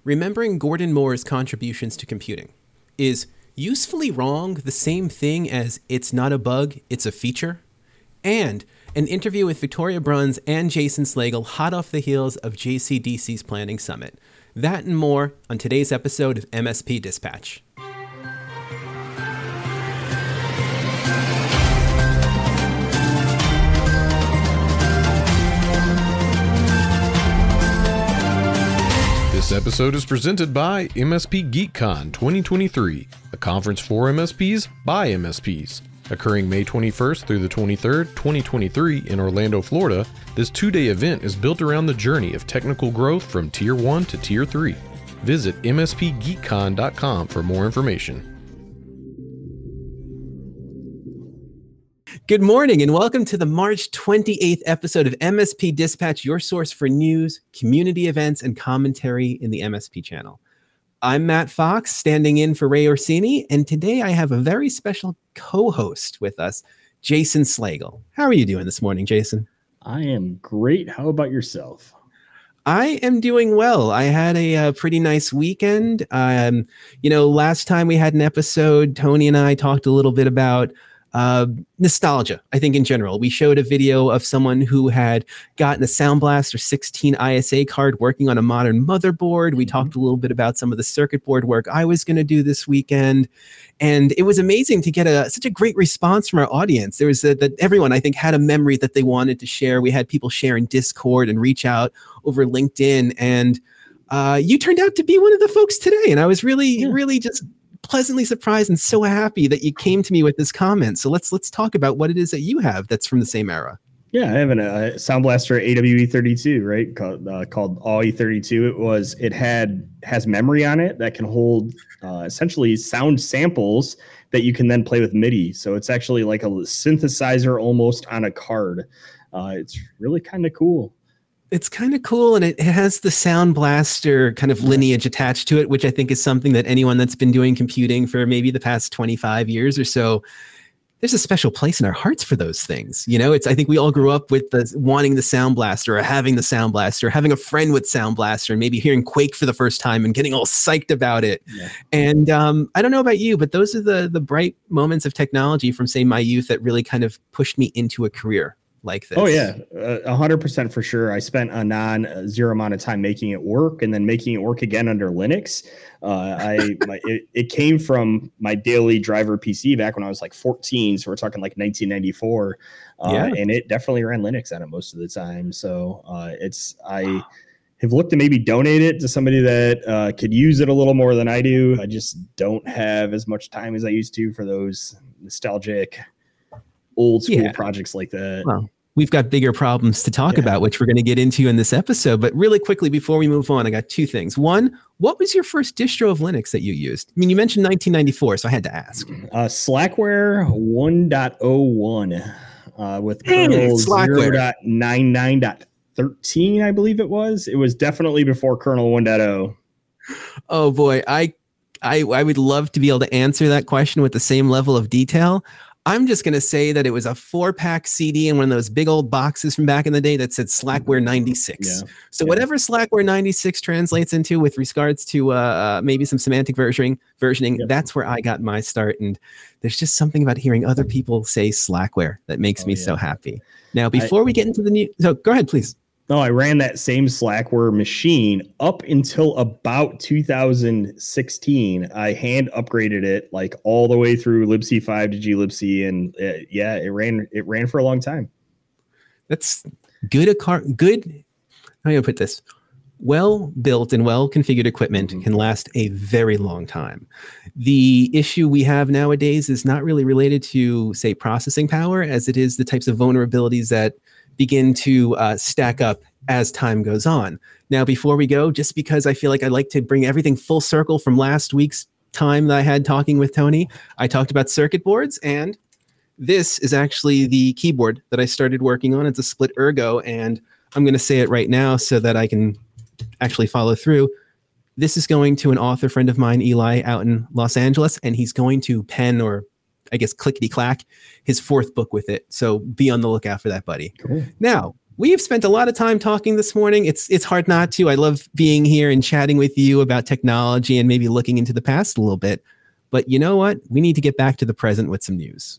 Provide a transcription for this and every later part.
Remembering Gordon Moore's contributions to computing. Is usefully wrong the same thing as it's not a bug, it's a feature? And an interview with Victoria Bruns and Jason Slagle hot off the heels of JCDC's Planning Summit. That and more on today's episode of MSP Dispatch. This episode is presented by MSP GeekCon 2023, a conference for MSPs by MSPs. Occurring May 21st through the 23rd, 2023 in Orlando, Florida, this two-day event is built around the journey of technical growth from Tier 1 to Tier 3. Visit mspgeekcon.com for more information. Good morning and welcome to the March 28th episode of MSP Dispatch, your source for news, community events, and commentary in the MSP channel. I'm Matt Fox, standing in for Ray Orsini, and today I have a very special co-host with us, Jason Slagle. How are you doing this morning, Jason? I am great. How about yourself? I am doing well. I had a pretty nice weekend. Last time we had an episode, Tony and I talked a little bit about nostalgia, I think in general. We showed a video of someone who had gotten a Sound Blaster 16 ISA card working on a modern motherboard. We talked a little bit about some of the circuit board work I was going to do this weekend. And it was amazing to get such a great response from our audience. There was that everyone, I think, had a memory that they wanted to share. We had people share in Discord and reach out over LinkedIn. And you turned out to be one of the folks today. And I was really just pleasantly surprised and so happy that you came to me with this comment. So let's talk about what it is that you have that's from the same era. Yeah, I have a Sound Blaster AWE32, right? Called AWE32. It has memory on it that can hold essentially sound samples that you can then play with MIDI. So it's actually like a synthesizer almost on a card. It's really kind of cool. It's kind of cool, and it has the Sound Blaster kind of lineage attached to it, which I think is something that anyone that's been doing computing for maybe the past 25 years or so, there's a special place in our hearts for those things. You know, I think we all grew up with wanting the Sound Blaster or having the Sound Blaster, having a friend with Sound Blaster, and maybe hearing Quake for the first time and getting all psyched about it. Yeah. And I don't know about you, but those are the bright moments of technology from, say, my youth that really kind of pushed me into a career like this. Oh yeah, 100% for sure. I spent a non-zero amount of time making it work and then making it work again under Linux. It came from my daily driver PC back when I was like 14. So we're talking like 1994. And it definitely ran Linux on it most of the time. So I have looked to maybe donate it to somebody that could use it a little more than I do. I just don't have as much time as I used to for those nostalgic old school projects like that. Well, we've got bigger problems to talk about, which we're going to get into in this episode. But really quickly, before we move on, I got two things. One, what was your first distro of Linux that you used? I mean, you mentioned 1994, so I had to ask. Slackware 1.01 with kernel 0.99.13, I believe it was. It was definitely before kernel 1.0. Oh boy, I would love to be able to answer that question with the same level of detail. I'm just going to say that it was a 4-pack CD in one of those big old boxes from back in the day that said Slackware 96. Whatever Slackware 96 translates into with regards to maybe some semantic versioning, that's where I got my start. And there's just something about hearing other people say Slackware that makes me so happy. Now, before we get into the new... So go ahead, please. No, I ran that same Slackware machine up until about 2016. I hand upgraded it like all the way through libc 5 to glibc, and it ran for a long time. That's good. How do I put this? Well built and well configured equipment can last a very long time. The issue we have nowadays is not really related to, say, processing power, as it is the types of vulnerabilities that begin to stack up as time goes on. Now, before we go, just because I feel like I like to bring everything full circle from last week's time that I had talking with Tony, I talked about circuit boards, and this is actually the keyboard that I started working on. It's a split ergo, and I'm going to say it right now so that I can actually follow through. This is going to an author friend of mine, Eli, out in Los Angeles, and he's going to pen, or I guess clickety clack, his 4th book with it. So be on the lookout for that, buddy. Cool. Now, We have spent a lot of time talking this morning. It's hard not to. I love being here and chatting with you about technology and maybe looking into the past a little bit. But you know what? We need to get back to the present with some news.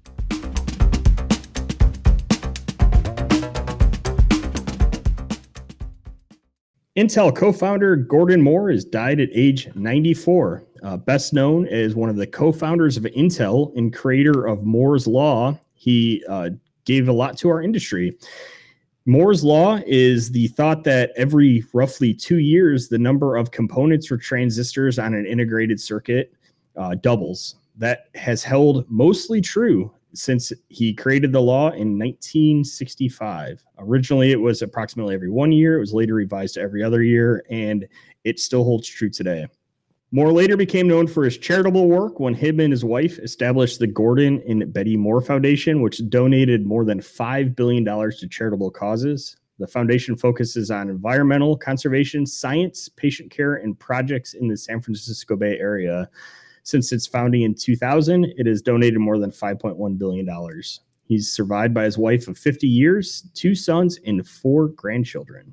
Intel co-founder Gordon Moore has died at age 94. Best known as one of the co-founders of Intel and creator of Moore's Law, he gave a lot to our industry. Moore's Law is the thought that every roughly 2 years, the number of components or transistors on an integrated circuit doubles. That has held mostly true since he created the law in 1965. Originally, it was approximately every 1 year. It was later revised to every other year, and it still holds true today. Moore later became known for his charitable work when him and his wife established the Gordon and Betty Moore Foundation, which donated more than $5 billion to charitable causes. The foundation focuses on environmental conservation, science, patient care, and projects in the San Francisco Bay Area. Since its founding in 2000, it has donated more than $5.1 billion. He's survived by his wife of 50 years, 2 sons, and 4 grandchildren.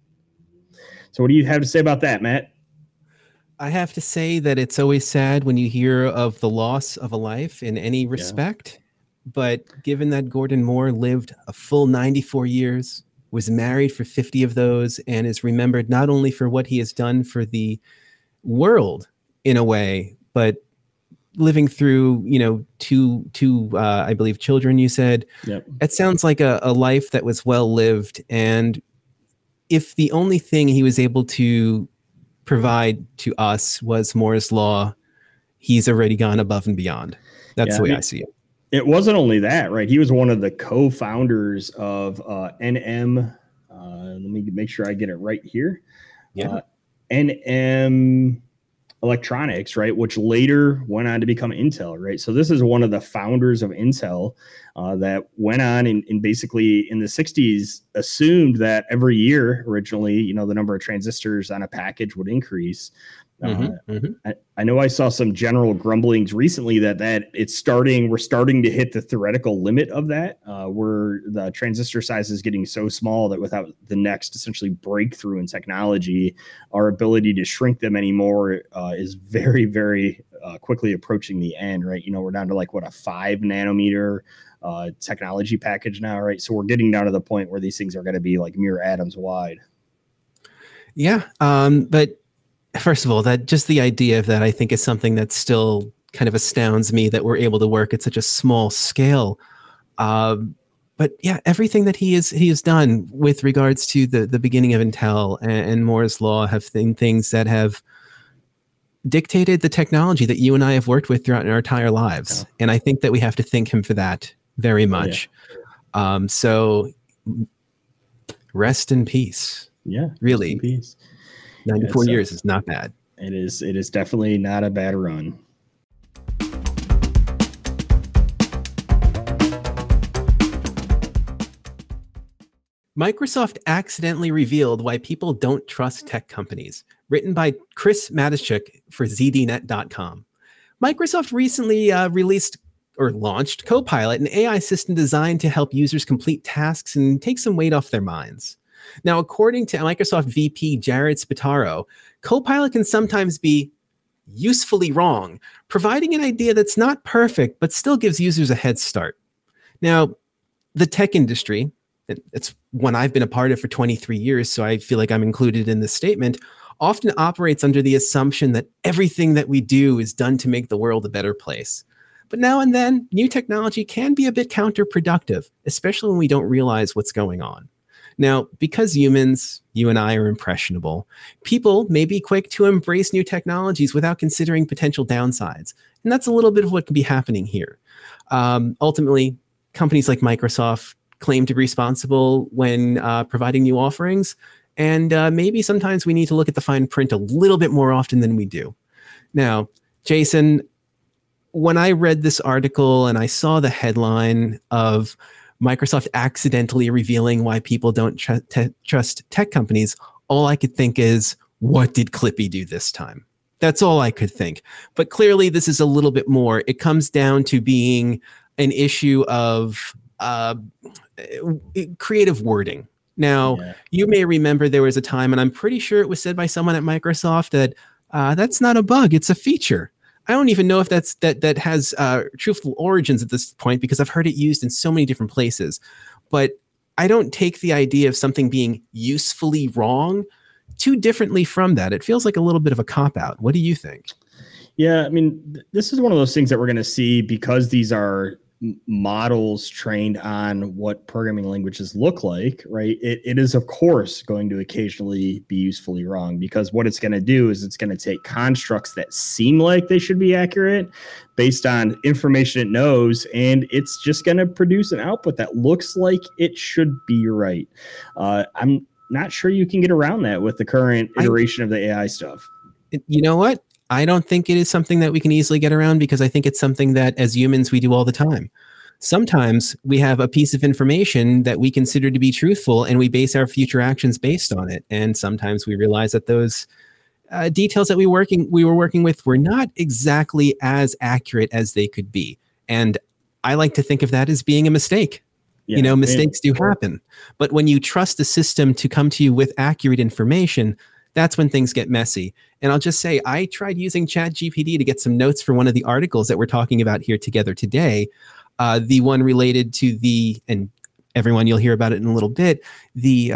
So what do you have to say about that, Matt? I have to say that it's always sad when you hear of the loss of a life in any respect. But given that Gordon Moore lived a full 94 years, was married for 50 of those, and is remembered not only for what he has done for the world in a way, but living through, two I believe, children, you said. Yep. It sounds like a life that was well lived. And if the only thing he was able to provide to us was Moore's Law, he's already gone above and beyond. That's the way I see it. It wasn't only that, right? He was one of the co-founders of NM. Let me make sure I get it right here. Yeah. NM Electronics, right, which later went on to become Intel, right? So this is one of the founders of Intel that went on and basically in the 60s assumed that every year originally, the number of transistors on a package would increase. I know I saw some general grumblings recently that we're starting to hit the theoretical limit of that, where the transistor size is getting so small that without the next essentially breakthrough in technology, our ability to shrink them anymore is very, very quickly approaching the end, right? We're down to a 5 nanometer technology package now, right? So we're getting down to the point where these things are going to be like mere atoms wide. Yeah, but first of all, that just the idea of that, I think, is something that still kind of astounds me that we're able to work at such a small scale. But yeah, everything that he has done with regards to the beginning of Intel and Moore's Law have been things that have dictated the technology that you and I have worked with throughout our entire lives. Yeah. And I think that we have to thank him for that very much. Yeah. So rest in peace. Yeah. Really. Rest in peace. 94 years is not bad. It is definitely not a bad run. Microsoft accidentally revealed why people don't trust tech companies. Written by Chris Matischuk for ZDNet.com. Microsoft recently launched Copilot, an AI system designed to help users complete tasks and take some weight off their minds. Now, according to Microsoft VP Jared Spataro, Copilot can sometimes be usefully wrong, providing an idea that's not perfect, but still gives users a head start. Now, the tech industry, it's one I've been a part of for 23 years, so I feel like I'm included in this statement, often operates under the assumption that everything that we do is done to make the world a better place. But now and then, new technology can be a bit counterproductive, especially when we don't realize what's going on. Now, because humans, you and I, are impressionable, people may be quick to embrace new technologies without considering potential downsides. And that's a little bit of what can be happening here. Ultimately, companies like Microsoft claim to be responsible when providing new offerings. And maybe sometimes we need to look at the fine print a little bit more often than we do. Now, Jason, when I read this article and I saw the headline of Microsoft accidentally revealing why people don't trust tech companies, all I could think is, what did Clippy do this time? That's all I could think. But clearly, this is a little bit more. It comes down to being an issue of creative wording. Now, you may remember there was a time, and I'm pretty sure it was said by someone at Microsoft that that's not a bug, it's a feature. I don't even know if that has truthful origins at this point, because I've heard it used in so many different places. But I don't take the idea of something being usefully wrong too differently from that. It feels like a little bit of a cop-out. What do you think? Yeah, I mean, this is one of those things that we're going to see because these are models trained on what programming languages look like, right? It is, of course, going to occasionally be usefully wrong, because what it's going to do is it's going to take constructs that seem like they should be accurate based on information it knows, and it's just going to produce an output that looks like it should be right. I'm not sure you can get around that with the current iteration of the AI stuff. You know what? I don't think it is something that we can easily get around, because I think it's something that as humans we do all the time. Sometimes we have a piece of information that we consider to be truthful and we base our future actions based on it. And sometimes we realize that those details that we were working with were not exactly as accurate as they could be. And I like to think of that as being a mistake. Yeah, mistakes do happen. But when you trust the system to come to you with accurate information, that's when things get messy. And I'll just say, I tried using ChatGPT to get some notes for one of the articles that we're talking about here together today. The one related to and everyone, you'll hear about it in a little bit, the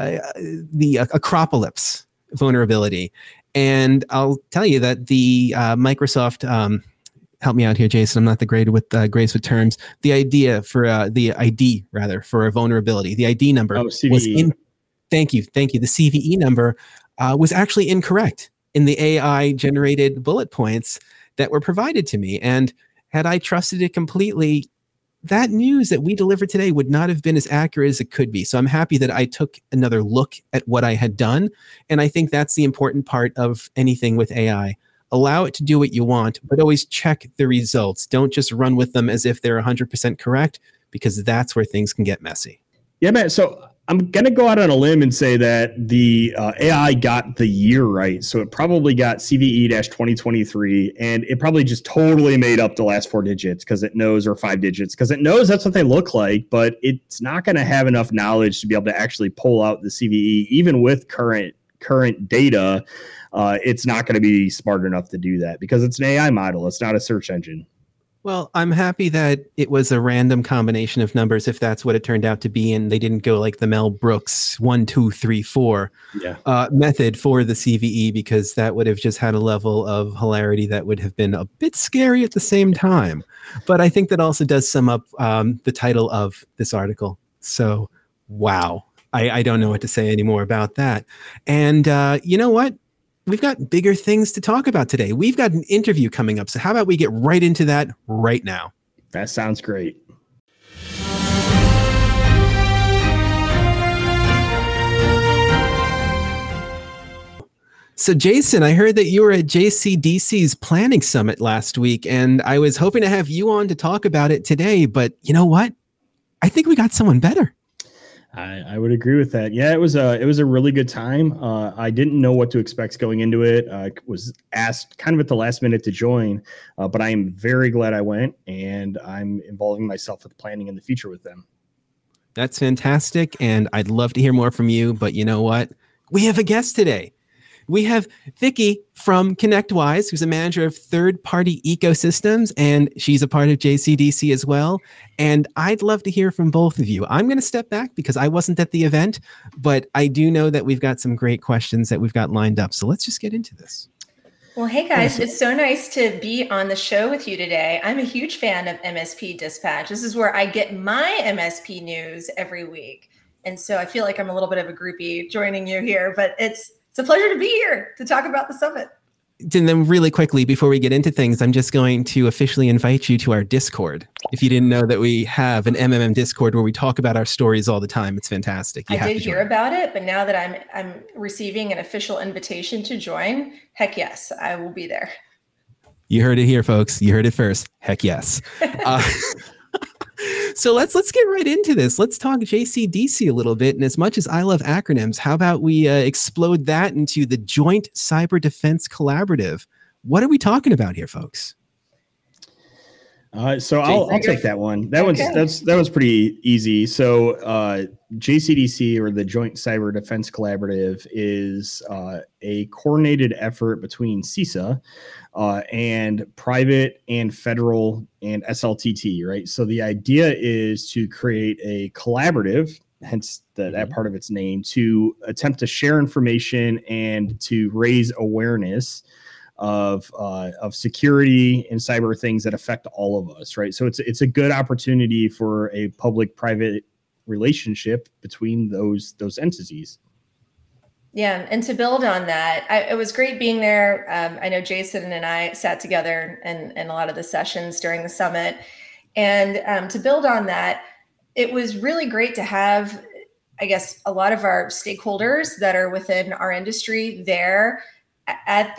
Acropolis vulnerability. And I'll tell you that the Microsoft, help me out here, Jason, I'm not the great with grace with terms. The ID for a vulnerability, the ID number was in. Thank you. The CVE number was actually incorrect in the AI generated bullet points that were provided to me. And had I trusted it completely, that news that we delivered today would not have been as accurate as it could be. So I'm happy that I took another look at what I had done. And I think that's the important part of anything with AI. Allow it to do what you want, but always check the results. Don't just run with them as if they're 100% correct, because that's where things can get messy. Yeah, man. So I'm going to go out on a limb and say that the AI got the year right. So it probably got CVE-2023, and it probably just totally made up the last 4 digits because it knows, or 5 digits, because it knows that's what they look like, but it's not going to have enough knowledge to be able to actually pull out the CVE. Even with current data, it's not going to be smart enough to do that because it's an AI model. It's not a search engine. Well, I'm happy that it was a random combination of numbers, if that's what it turned out to be, and they didn't go like the Mel Brooks 1, 2, 3, 4 method for the CVE, because that would have just had a level of hilarity that would have been a bit scary at the same time. But I think that also does sum up the title of this article. So, wow. I don't know what to say anymore about that. And you know what? We've got bigger things to talk about today. We've got an interview coming up. So how about we get right into that right now? That sounds great. So Jason, I heard that you were at JCDC's Planning Summit last week, and I was hoping to have you on to talk about it today. But you know what? I think we got someone better. I would agree with that. Yeah, it was a really good time. I didn't know what to expect going into it. I was asked kind of at the last minute to join, but I am very glad I went, and I'm involving myself with planning in the future with them. That's fantastic, and I'd love to hear more from you. But you know what? We have a guest today. We have Vicki from ConnectWise, who's a manager of third-party ecosystems, and she's a part of JCDC as well. And I'd love to hear from both of you. I'm going to step back because I wasn't at the event, but I do know that we've got some great questions that we've got lined up. So let's just get into this. Well, hey guys, it's so nice to be on the show with you today. I'm a huge fan of MSP Dispatch. This is where I get my MSP news every week. And so I feel like I'm a little bit of a groupie joining you here, but it's a pleasure to be here to talk about the summit. And then really quickly, before we get into things, I'm just going to officially invite you to our Discord. If you didn't know that we have an MMM Discord where we talk about our stories all the time, it's fantastic. I did hear about it, but now that I'm receiving an official invitation to join, heck yes, I will be there. You heard it here, folks. You heard it first. Heck yes. So let's get right into this. Let's talk JCDC a little bit. And as much as I love acronyms, how about we explode that into the Joint Cyber Defense Collaborative? What are we talking about here, folks? So I'll take that one. That was pretty easy. So JCDC, or the Joint Cyber Defense Collaborative, is a coordinated effort between CISA and private and federal and SLTT, right? So the idea is to create a collaborative, hence that part of its name, to attempt to share information and to raise awareness of security and cyber things that affect all of us, right? So it's a good opportunity for a public-private relationship between those entities. Yeah, and to build on that, it was great being there. I know Jason and I sat together in a lot of the sessions during the summit, and to build on that, it was really great to have, I guess, a lot of our stakeholders that are within our industry there at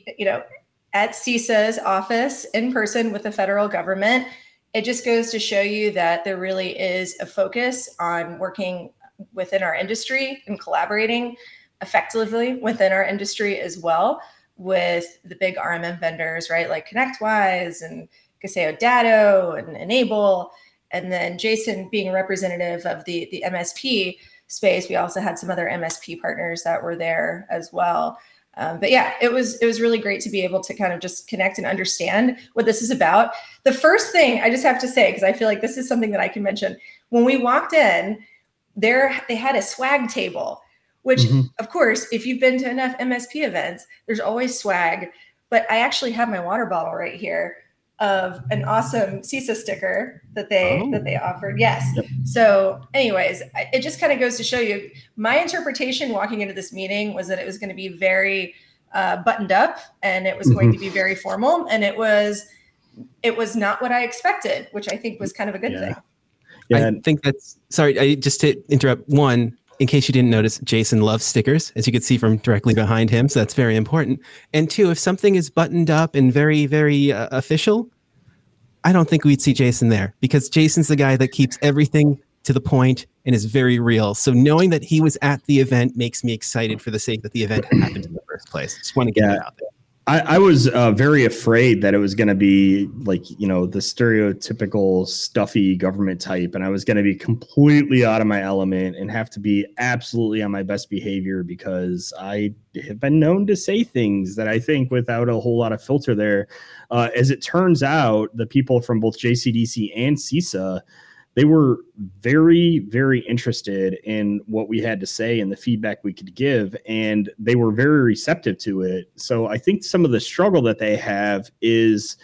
at CISA's office in person with the federal government. It just goes to show you that there really is a focus on working within our industry and collaborating effectively within our industry as well with the big RMM vendors, right? Like ConnectWise and Kaseyo Datto and Enable. And then Jason being a representative of the MSP space, we also had some other MSP partners that were there as well. But yeah, it was really great to be able to kind of just connect and understand what this is about. The first thing I just have to say, because I feel like this is something that I can mention, when we walked in, they had a swag table, which of course, if you've been to enough MSP events, there's always swag. But I actually have my water bottle right here of an awesome CISA sticker that they offered. Yes. Yep. So anyways, it just kind of goes to show you my interpretation walking into this meeting was that it was going to be very buttoned up and it was going to be very formal, and it was not what I expected, which I think was kind of a good thing. Yeah. I think just to interrupt, one, in case you didn't notice, Jason loves stickers, as you could see from directly behind him. So that's very important. And two, if something is buttoned up and very, very official, I don't think we'd see Jason there, because Jason's the guy that keeps everything to the point and is very real. So knowing that he was at the event makes me excited for the sake that the event happened in the first place. Just want to get that out there. I was very afraid that it was going to be like, the stereotypical stuffy government type, and I was going to be completely out of my element and have to be absolutely on my best behavior, because I have been known to say things that I think without a whole lot of filter there. As it turns out, the people from both JCDC and CISA, they were very, very interested in what we had to say and the feedback we could give, and they were very receptive to it. So I think some of the struggle that they have is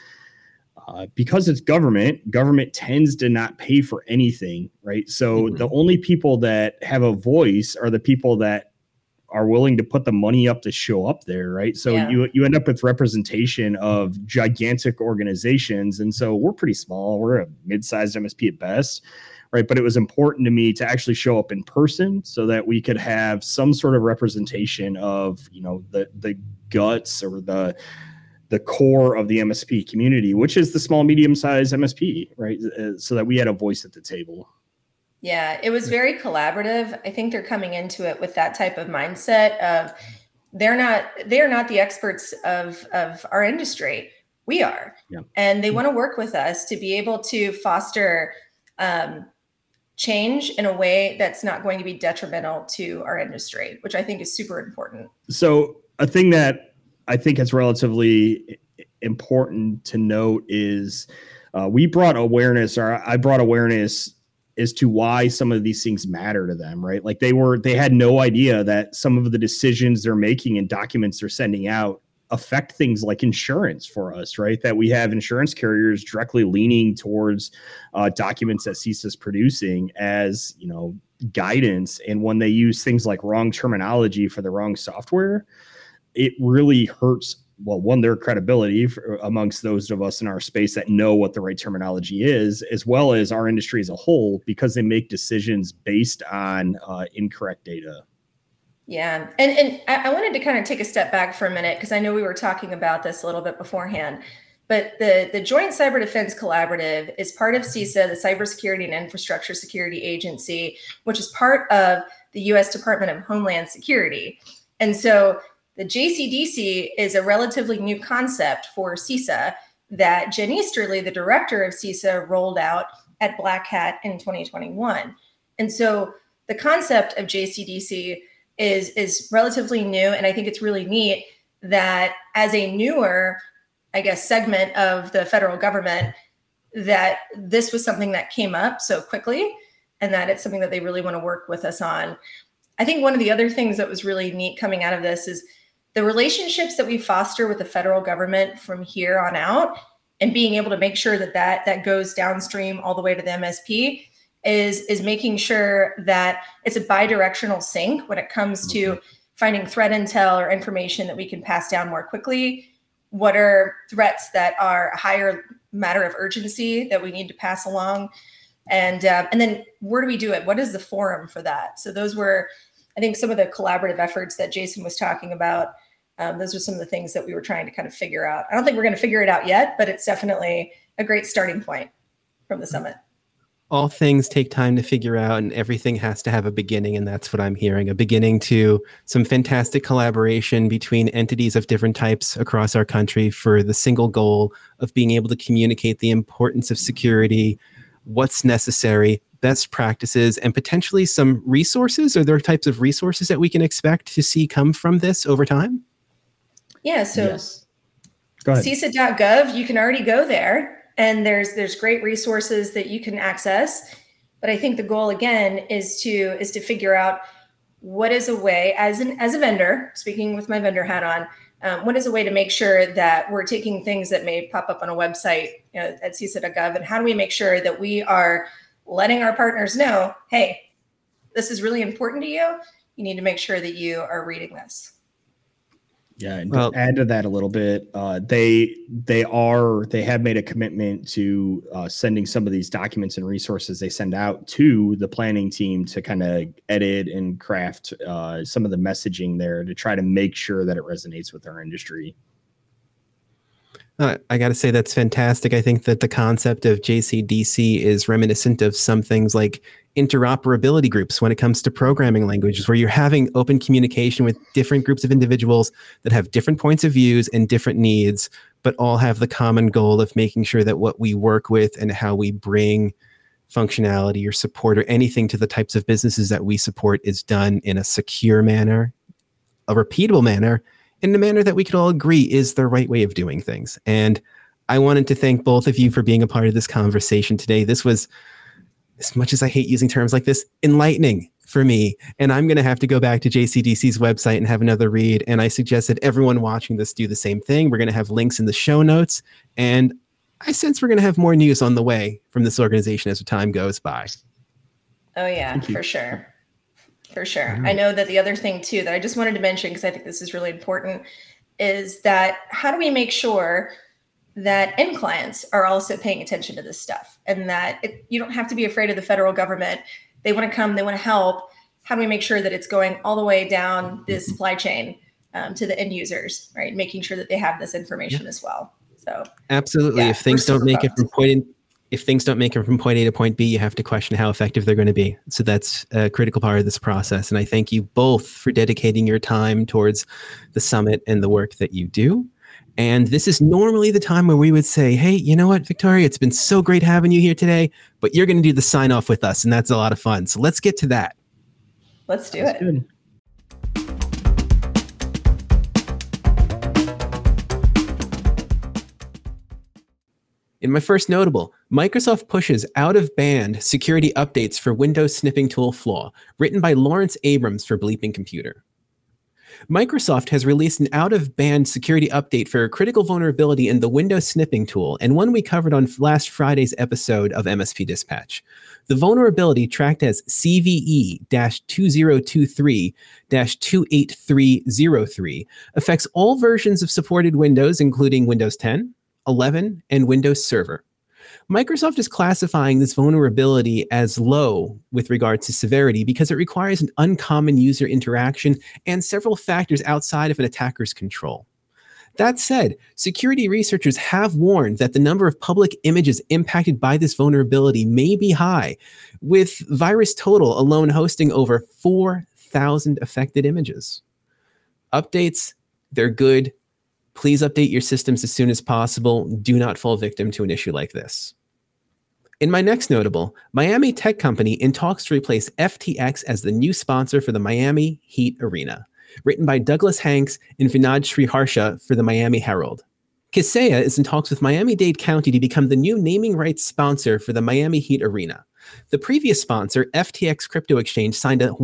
because it's government tends to not pay for anything, right? So the only people that have a voice are the people that are willing to put the money up to show up there, right? So you end up with representation of gigantic organizations. And so we're pretty small. We're a mid-sized MSP at best, right? But it was important to me to actually show up in person so that we could have some sort of representation of, the guts or the core of the MSP community, which is the small, medium-sized MSP, right? So that we had a voice at the table. Yeah, it was very collaborative. I think they're coming into it with that type of mindset of they're not the experts of our industry. We are. Yeah. And they want to work with us to be able to foster change in a way that's not going to be detrimental to our industry, which I think is super important. So a thing that I think is relatively important to note is I brought awareness as to why some of these things matter to them, right? Like they had no idea that some of the decisions they're making and documents they're sending out affect things like insurance for us, right? That we have insurance carriers directly leaning towards documents that CISA is producing as, guidance. And when they use things like wrong terminology for the wrong software, it really hurts, their credibility amongst those of us in our space that know what the right terminology is, as well as our industry as a whole, because they make decisions based on incorrect data. Yeah. And I wanted to kind of take a step back for a minute, because I know we were talking about this a little bit beforehand, but the Joint Cyber Defense Collaborative is part of CISA, the Cybersecurity and Infrastructure Security Agency, which is part of the U.S. Department of Homeland Security. And so the JCDC is a relatively new concept for CISA, that Jen Easterly, the director of CISA, rolled out at Black Hat in 2021. And so the concept of JCDC is relatively new. And I think it's really neat that as a newer, I guess, segment of the federal government, that this was something that came up so quickly and that it's something that they really want to work with us on. I think one of the other things that was really neat coming out of this is the relationships that we foster with the federal government from here on out, and being able to make sure that goes downstream all the way to the MSP is making sure that it's a bidirectional sync when it comes to finding threat intel or information that we can pass down more quickly. What are threats that are a higher matter of urgency that we need to pass along? And then where do we do it? What is the forum for that? So those were, I think, some of the collaborative efforts that Jason was talking about. Those are some of the things that we were trying to kind of figure out. I don't think we're going to figure it out yet, but it's definitely a great starting point from the summit. All things take time to figure out, and everything has to have a beginning. And that's what I'm hearing, a beginning to some fantastic collaboration between entities of different types across our country for the single goal of being able to communicate the importance of security, what's necessary, best practices, and potentially some resources. Are there types of resources that we can expect to see come from this over time? Yeah, so Yes. Go ahead. CISA.gov, you can already go there. And there's great resources that you can access. But I think the goal, again, is to figure out what is a way, as a vendor, speaking with my vendor hat on, what is a way to make sure that we're taking things that may pop up on a website, at CISA.gov, and how do we make sure that we are letting our partners know, hey, this is really important to you. You need to make sure that you are reading this. Yeah, and to add to that a little bit, they have made a commitment to sending some of these documents and resources they send out to the planning team to kind of edit and craft some of the messaging there to try to make sure that it resonates with our industry. I got to say, that's fantastic. I think that the concept of JCDC is reminiscent of some things like interoperability groups when it comes to programming languages, where you're having open communication with different groups of individuals that have different points of views and different needs, but all have the common goal of making sure that what we work with and how we bring functionality or support or anything to the types of businesses that we support is done in a secure manner, a repeatable manner, in a manner that we could all agree is the right way of doing things. And I wanted to thank both of you for being a part of this conversation today. This was, as much as I hate using terms like this, enlightening for me. And I'm going to have to go back to JCDC's website and have another read. And I suggest that everyone watching this do the same thing. We're going to have links in the show notes. And I sense we're going to have more news on the way from this organization as time goes by. Oh, yeah, for sure. For sure. I know that the other thing, too, that I just wanted to mention, because I think this is really important, is that how do we make sure that end clients are also paying attention to this stuff, and that you don't have to be afraid of the federal government. They want to come, they want to help. How do we make sure that it's going all the way down the supply chain to the end users, right? Making sure that they have this information as well. So absolutely. Yeah, if things don't make it from point A to point B, you have to question how effective they're going to be. So that's a critical part of this process. And I thank you both for dedicating your time towards the summit and the work that you do. And this is normally the time where we would say, hey, you know what, Victoria, it's been so great having you here today, but you're going to do the sign off with us. And that's a lot of fun. So let's get to that. Let's do it. Good. In my first notable, Microsoft pushes out-of-band security updates for Windows snipping tool flaw, written by Lawrence Abrams for Bleeping Computer. Microsoft has released an out-of-band security update for a critical vulnerability in the Windows snipping tool, and one we covered on last Friday's episode of MSP Dispatch. The vulnerability, tracked as CVE-2023-28303, affects all versions of supported Windows, including Windows 10, 11, and Windows Server. Microsoft is classifying this vulnerability as low with regard to severity because it requires an uncommon user interaction and several factors outside of an attacker's control. That said, security researchers have warned that the number of public images impacted by this vulnerability may be high, with VirusTotal alone hosting over 4,000 affected images. Updates, they're good. Please update your systems as soon as possible. Do not fall victim to an issue like this. In my next notable, Miami tech company in talks to replace FTX as the new sponsor for the Miami Heat Arena. Written by Douglas Hanks and Vinod Sriharsha for the Miami Herald. Kaseya is in talks with Miami-Dade County to become the new naming rights sponsor for the Miami Heat Arena. The previous sponsor, FTX Crypto Exchange, signed a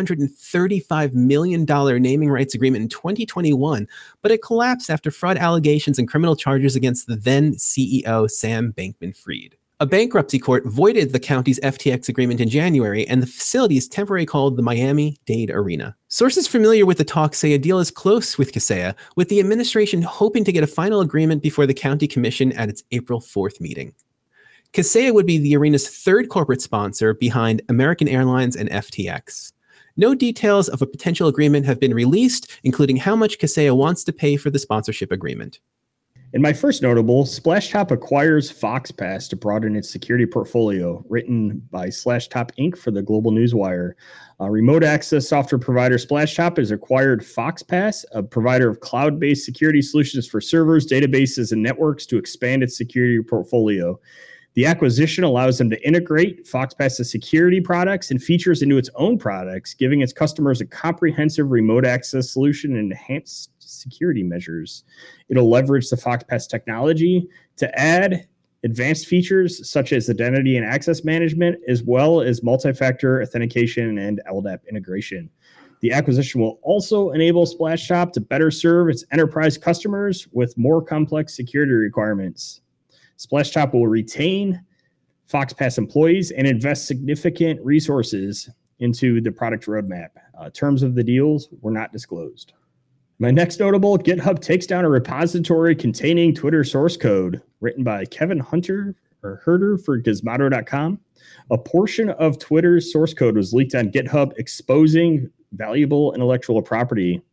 $135 million naming rights agreement in 2021, but it collapsed after fraud allegations and criminal charges against the then CEO, Sam Bankman-Fried. A bankruptcy court voided the county's FTX agreement in January, and the facility is temporarily called the Miami-Dade Arena. Sources familiar with the talks say a deal is close with Kaseya, with the administration hoping to get a final agreement before the county commission at its April 4th meeting. Kaseya would be the arena's third corporate sponsor behind American Airlines and FTX. No details of a potential agreement have been released, including how much Kaseya wants to pay for the sponsorship agreement. In my first notable, Splashtop acquires FoxPass to broaden its security portfolio, written by Slashtop Inc. for the Global Newswire. Remote access software provider Splashtop has acquired FoxPass, a provider of cloud-based security solutions for servers, databases, and networks to expand its security portfolio. The acquisition allows them to integrate FoxPass's security products and features into its own products, giving its customers a comprehensive remote access solution and enhanced security measures. It'll leverage the FoxPass technology to add advanced features such as identity and access management, as well as multi-factor authentication and LDAP integration. The acquisition will also enable Splashtop to better serve its enterprise customers with more complex security requirements. Splashtop will retain FoxPass employees and invest significant resources into the product roadmap. Terms of the deals were not disclosed. My next notable, GitHub takes down a repository containing Twitter source code, written by Kevin Herder for Gizmodo.com. A portion of Twitter's source code was leaked on GitHub, exposing valuable intellectual property.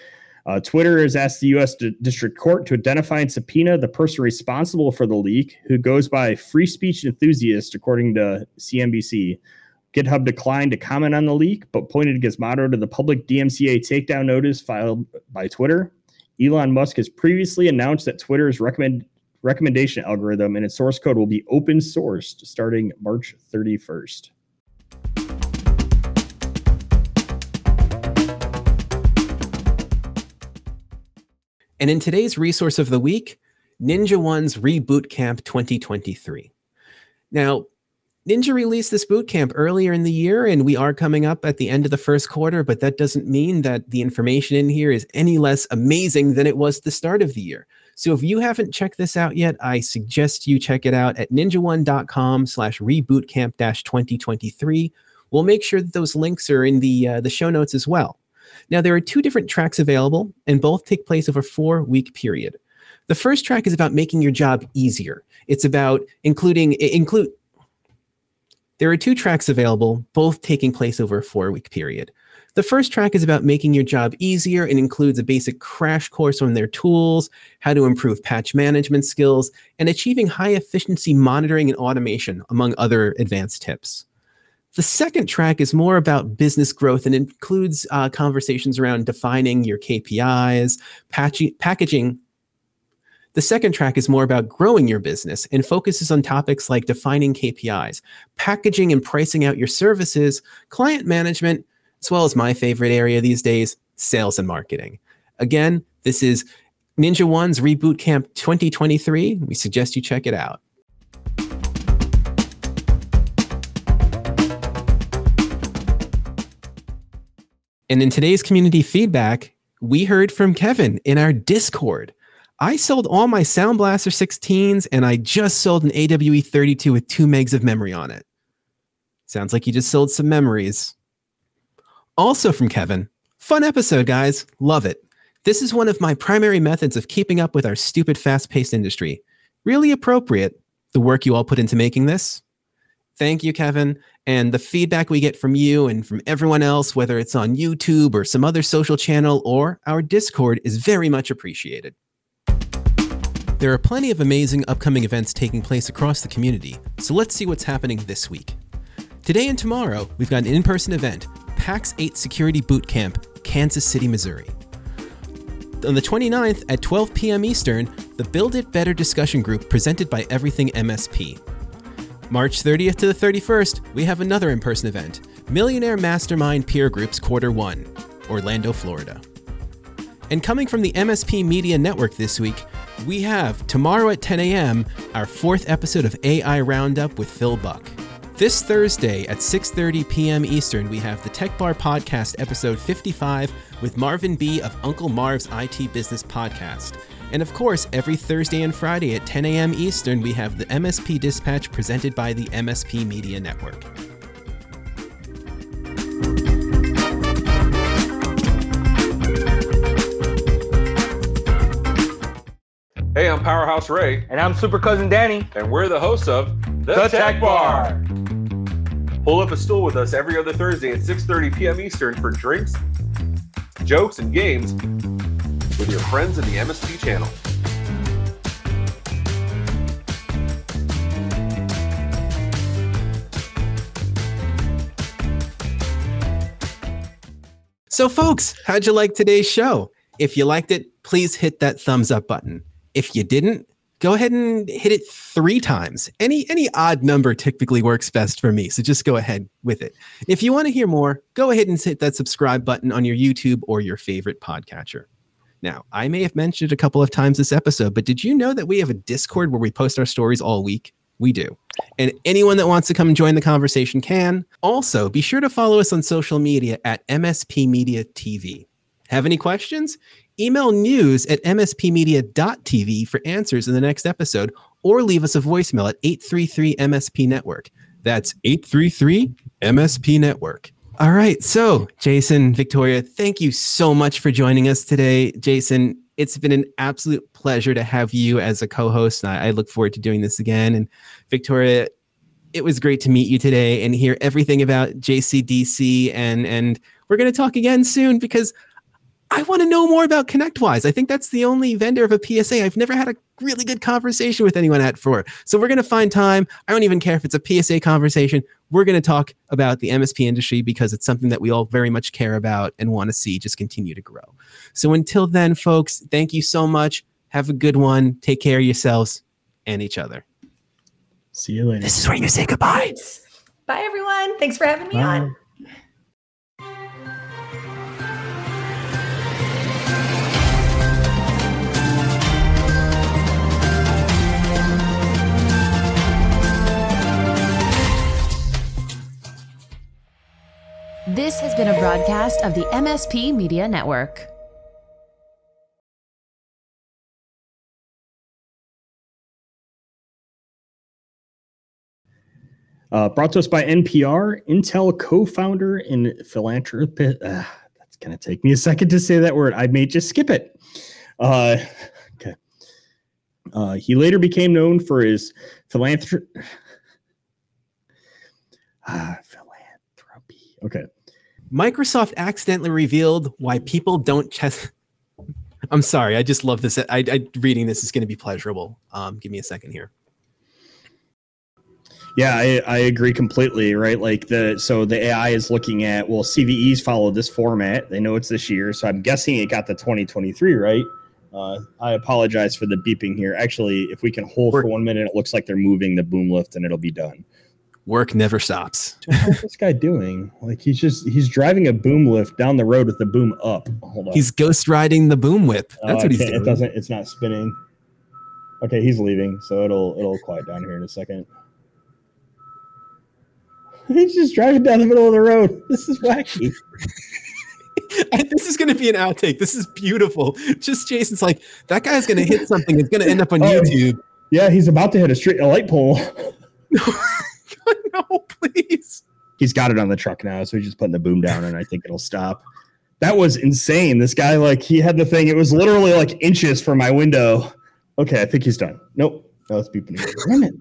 Twitter has asked the U.S. District Court to identify and subpoena the person responsible for the leak, who goes by free speech enthusiast, according to CNBC. GitHub declined to comment on the leak, but pointed Gizmodo to the public DMCA takedown notice filed by Twitter. Elon Musk has previously announced that Twitter's recommendation algorithm and its source code will be open sourced starting March 31st. And in today's resource of the week, NinjaOne's Reboot Camp 2023. Now, Ninja released this bootcamp earlier in the year, and we are coming up at the end of the first quarter, but that doesn't mean that the information in here is any less amazing than it was at the start of the year. So if you haven't checked this out yet, I suggest you check it out at ninjaone.com/rebootcamp-2023. We'll make sure that those links are in the show notes as well. Now, there are 2 different tracks available, and both take place over a 4-week period. The first track is about making your job easier. It's about There are 2 tracks available, both taking place over a 4-week period. The first track is about making your job easier and includes a basic crash course on their tools, how to improve patch management skills, and achieving high efficiency monitoring and automation, among other advanced tips. The second track is more about business growth and includes conversations around defining your KPIs, packaging. The second track is more about growing your business and focuses on topics like defining KPIs, packaging and pricing out your services, client management, as well as my favorite area these days, sales and marketing. Again, this is NinjaOne's Reboot Camp 2023. We suggest you check it out. And in today's community feedback, we heard from Kevin in our Discord. I sold all my Sound Blaster 16s, and I just sold an AWE 32 with 2 megs of memory on it. Sounds like you just sold some memories. Also from Kevin, fun episode, guys. Love it. This is one of my primary methods of keeping up with our stupid fast-paced industry. Really appropriate, the work you all put into making this. Thank you, Kevin. And the feedback we get from you and from everyone else, whether it's on YouTube or some other social channel or our Discord, is very much appreciated. There are plenty of amazing upcoming events taking place across the community, so let's see what's happening this week. Today and tomorrow, we've got an in-person event, PAX 8 Security Bootcamp, Kansas City, Missouri. On the 29th at 12 p.m. Eastern, the Build It Better discussion group presented by Everything MSP. March 30th to the 31st, we have another in-person event, Millionaire Mastermind Peer Groups Quarter 1, Orlando, Florida. And coming from the MSP Media Network this week, we have tomorrow at 10 a.m. our 4th episode of AI Roundup with Phil Buck. This Thursday at 6:30 p.m. Eastern, we have the Tech Bar Podcast episode 55 with Marvin B. of Uncle Marv's IT Business Podcast. And of course, every Thursday and Friday at 10 a.m. Eastern, we have the MSP Dispatch presented by the MSP Media Network. Hey, I'm Powerhouse Ray. And I'm Super Cousin Danny. And we're the hosts of The Tech Bar. Pull up a stool with us every other Thursday at 6:30 p.m. Eastern for drinks, jokes, and games with your friends in the MSP channel. So folks, how'd you like today's show? If you liked it, please hit that thumbs up button. If you didn't, go ahead and hit it 3 times. Any odd number typically works best for me, so just go ahead with it. If you want to hear more, go ahead and hit that subscribe button on your YouTube or your favorite podcatcher. Now, I may have mentioned it a couple of times this episode, but did you know that we have a Discord where we post our stories all week? We do. And anyone that wants to come join the conversation can. Also, be sure to follow us on social media at MSP Media TV. Have any questions? Email news@mspmedia.tv for answers in the next episode, or leave us a voicemail at 833 MSP Network. That's 833 MSP Network. All right. So, Jason, Victoria, thank you so much for joining us today. Jason, it's been an absolute pleasure to have you as a co-host. And I look forward to doing this again. And Victoria, it was great to meet you today and hear everything about JCDC. And we're going to talk again soon because I want to know more about ConnectWise. I think that's the only vendor of a PSA I've never had a really good conversation with anyone at for. So we're going to find time. I don't even care if it's a PSA conversation. We're going to talk about the MSP industry because it's something that we all very much care about and want to see just continue to grow. So until then, folks, thank you so much. Have a good one. Take care of yourselves and each other. See you later. This is where you say goodbye. Bye, everyone. Thanks for having me on. This has been a broadcast of the MSP Media Network. Brought to us by NPR, Intel co-founder and philanthropist. That's going to take me a second to say that word. I may just skip it. Okay. He later became known for his philanthropy. Okay. Microsoft accidentally revealed why people don't I'm sorry. I just love this. Reading this is going to be pleasurable. Give me a second here. Yeah, I agree completely, right? Like the AI is looking at, well, CVEs follow this format. They know it's this year. So I'm guessing it got the 2023, right? I apologize for the beeping here. Actually, if we can hold for 1 minute, it looks like they're moving the boom lift and it'll be done. Work never stops. What's this guy doing? Like he's driving a boom lift down the road with the boom up. Hold on. He's ghost riding the boom whip. That's what he's doing. It's not spinning. Okay, he's leaving, so it'll quiet down here in a second. He's just driving down the middle of the road. This is wacky. This is going to be an outtake. This is beautiful. Just Jason's like, that guy's going to hit something. It's going to end up on YouTube. Yeah, he's about to hit a light pole. No, please. He's got it on the truck now, so he's just putting the boom down, and I think it'll stop. That was insane. This guy, he had the thing. It was literally inches from my window. Okay, I think he's done. Nope. No, it's beeping again.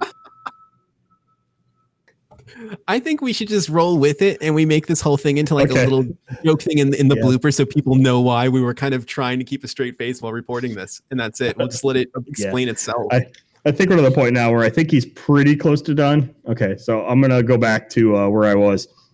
I think we should just roll with it, and we make this whole thing into a little joke thing in the blooper, so people know why we were kind of trying to keep a straight face while reporting this, and that's it. We'll just let it explain itself. I think we're to the point now where I think he's pretty close to done. Okay, so I'm going to go back to where I was.